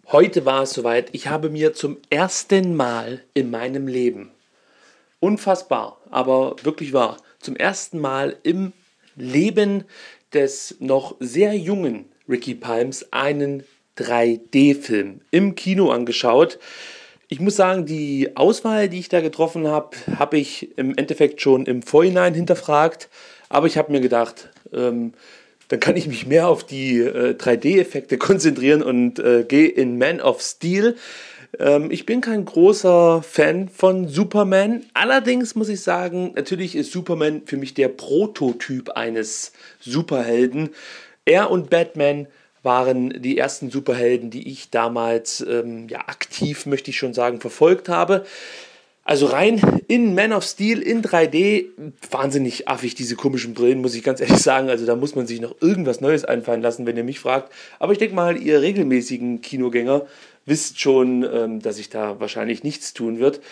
Heute war es soweit. Ich habe mir zum ersten Mal in meinem Leben, unfassbar, aber wirklich wahr, zum ersten Mal im Leben des noch sehr jungen Ricky Palms einen 3D-Film im Kino angeschaut. Ich muss sagen, die Auswahl, die ich da getroffen habe, habe ich im Endeffekt schon im Vorhinein hinterfragt. Aber ich habe mir gedacht, dann kann ich mich mehr auf die 3D-Effekte konzentrieren und gehe in Man of Steel. Ich bin kein großer Fan von Superman. Allerdings muss ich sagen, natürlich ist Superman für mich der Prototyp eines Superhelden. Er und Batman waren die ersten Superhelden, die ich damals aktiv, möchte ich schon sagen, verfolgt habe. Also rein in Man of Steel in 3D, wahnsinnig affig, diese komischen Brillen, muss ich ganz ehrlich sagen. Also da muss man sich noch irgendwas Neues einfallen lassen, wenn ihr mich fragt. Aber ich denke mal, ihr regelmäßigen Kinogänger wisst schon, dass sich da wahrscheinlich nichts tun wird.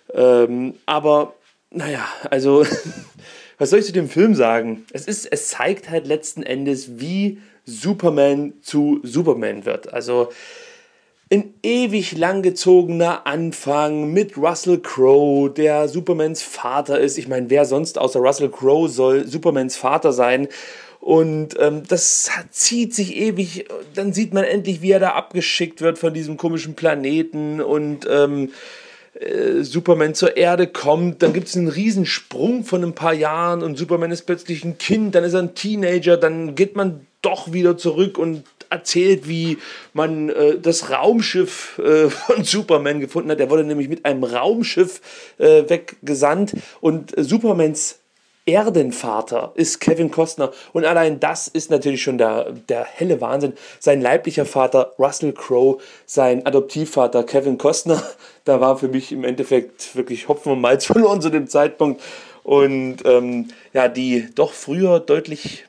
Aber naja, also was soll ich zu dem Film sagen? Es zeigt halt letzten Endes, wie Superman zu Superman wird. Also ein ewig langgezogener Anfang mit Russell Crowe, der Supermans Vater ist. Ich meine, wer sonst außer Russell Crowe soll Supermans Vater sein? Und das zieht sich ewig. Dann sieht man endlich, wie er da abgeschickt wird von diesem komischen Planeten und Superman zur Erde kommt. Dann gibt es einen Riesensprung von ein paar Jahren und Superman ist plötzlich ein Kind, dann ist er ein Teenager, dann geht man doch wieder zurück und erzählt, wie man das Raumschiff von Superman gefunden hat. Er wurde nämlich mit einem Raumschiff weggesandt und Supermans Erdenvater ist Kevin Costner und allein das ist natürlich schon der helle Wahnsinn. Sein leiblicher Vater Russell Crowe, sein Adoptivvater Kevin Costner, da war für mich im Endeffekt wirklich Hopfen und Malz verloren zu dem Zeitpunkt und die doch früher deutlich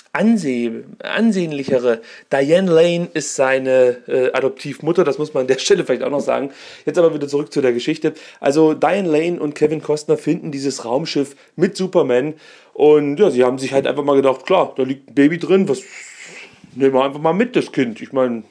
ansehnlichere Diane Lane ist seine Adoptivmutter, das muss man an der Stelle vielleicht auch noch sagen. Jetzt aber wieder zurück zu der Geschichte. Also Diane Lane und Kevin Costner finden dieses Raumschiff mit Superman und ja, sie haben sich halt einfach mal gedacht, klar, da liegt ein Baby drin, was nehmen wir einfach mal mit, das Kind. Ich meine,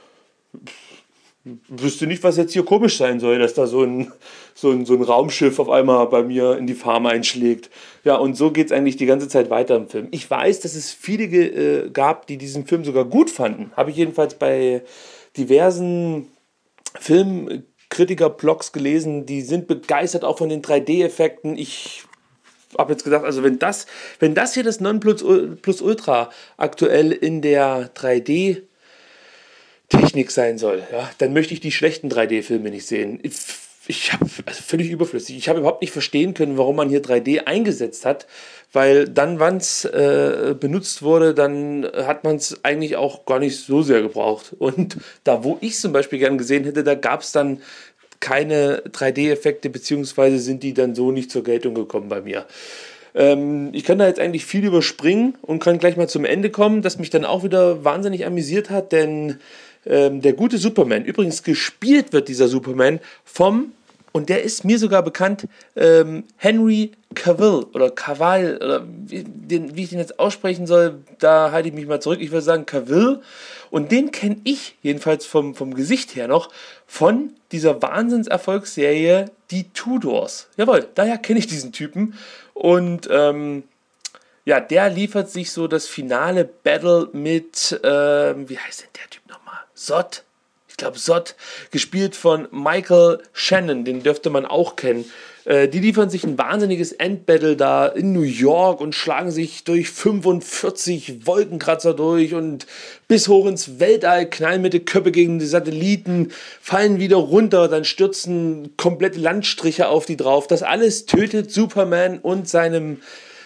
wüsste nicht, was jetzt hier komisch sein soll, dass da so ein Raumschiff auf einmal bei mir in die Farm einschlägt. Ja, und so geht es eigentlich die ganze Zeit weiter im Film. Ich weiß, dass es viele gab, die diesen Film sogar gut fanden. Habe ich jedenfalls bei diversen Filmkritiker-Blogs gelesen. Die sind begeistert auch von den 3D-Effekten. Ich habe jetzt gedacht, also wenn das hier das Nonplusultra aktuell in der 3D Technik sein soll, ja, dann möchte ich die schlechten 3D-Filme nicht sehen. Ich habe völlig überflüssig. Ich habe überhaupt nicht verstehen können, warum man hier 3D eingesetzt hat, weil dann, wann es benutzt wurde, dann hat man es eigentlich auch gar nicht so sehr gebraucht. Und da, wo ich zum Beispiel gern gesehen hätte, da gab es dann keine 3D-Effekte, beziehungsweise sind die dann so nicht zur Geltung gekommen bei mir. Ich kann da jetzt eigentlich viel überspringen und kann gleich mal zum Ende kommen, das mich dann auch wieder wahnsinnig amüsiert hat, denn der gute Superman, übrigens gespielt wird dieser Superman und der ist mir sogar bekannt, Henry Cavill oder Cavill, oder wie ich den jetzt aussprechen soll, da halte ich mich mal zurück, ich würde sagen Cavill, und den kenne ich jedenfalls vom Gesicht her noch von dieser Wahnsinnserfolgsserie Die Tudors. Jawohl, daher kenne ich diesen Typen und der liefert sich so das finale Battle mit, wie heißt denn der Typ nochmal? Zod. Ich glaube Zod, gespielt von Michael Shannon, den dürfte man auch kennen. Die liefern sich ein wahnsinniges Endbattle da in New York und schlagen sich durch 45 Wolkenkratzer durch und bis hoch ins Weltall, knallen mit den Köpfe gegen die Satelliten, fallen wieder runter, dann stürzen komplette Landstriche auf die drauf. Das alles tötet Superman und seinen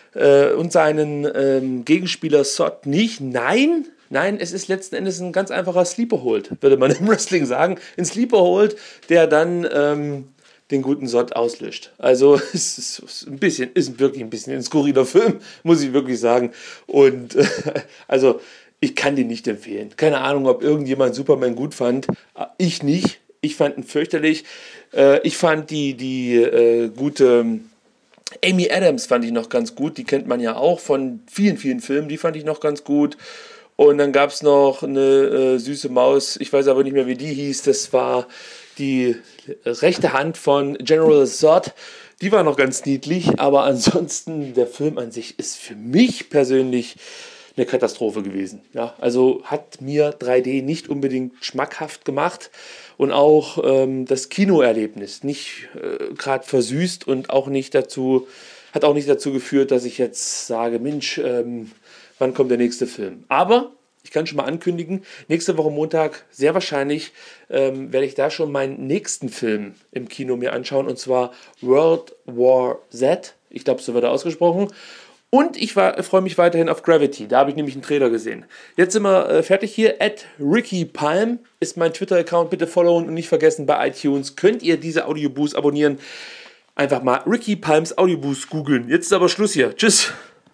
Gegenspieler Zod nicht. Nein, es ist letzten Endes ein ganz einfacher Sleeper-Hold, würde man im Wrestling sagen. Ein Sleeper-Hold, der dann den guten Zod auslöscht. Also es ist wirklich ein bisschen ein skurriler Film, muss ich wirklich sagen. Und also ich kann den nicht empfehlen. Keine Ahnung, ob irgendjemand Superman gut fand. Ich nicht. Ich fand ihn fürchterlich. Ich fand die gute Amy Adams fand ich noch ganz gut. Die kennt man ja auch von vielen, vielen Filmen. Die fand ich noch ganz gut. Und dann gab es noch eine süße Maus, ich weiß aber nicht mehr, wie die hieß. Das war die rechte Hand von General Zod. Die war noch ganz niedlich, aber ansonsten der Film an sich ist für mich persönlich eine Katastrophe gewesen. Ja, also hat mir 3D nicht unbedingt schmackhaft gemacht und auch das Kinoerlebnis nicht gerade versüßt und auch nicht dazu, hat auch nicht dazu geführt, dass ich jetzt sage, Mensch, wann kommt der nächste Film? Aber ich kann schon mal ankündigen, nächste Woche Montag, sehr wahrscheinlich, werde ich da schon meinen nächsten Film im Kino mir anschauen, und zwar World War Z. Ich glaube, so wird er ausgesprochen. Und ich freue mich weiterhin auf Gravity. Da habe ich nämlich einen Trailer gesehen. Jetzt sind wir fertig hier. @RickyPalm ist mein Twitter-Account. Bitte followen und nicht vergessen, bei iTunes könnt ihr diese Audioboost abonnieren. Einfach mal Ricky Palms Audioboost googeln. Jetzt ist aber Schluss hier. Tschüss.